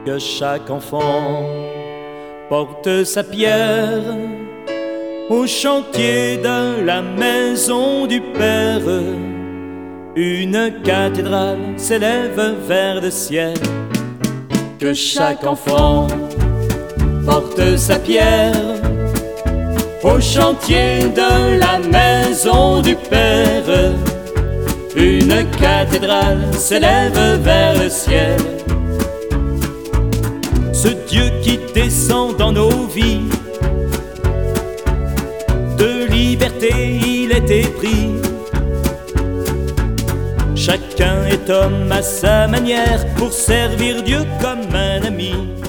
Que chaque enfant porte sa pierre au chantier de la maison du Père. Une cathédrale s'élève vers le ciel. Que chaque enfant porte sa pierre au chantier de la maison du Père. Une cathédrale s'élève vers le ciel. Ce Dieu qui descend dans nos vies, de liberté il est épris. Chacun est homme à sa manière pour servir Dieu comme un ami.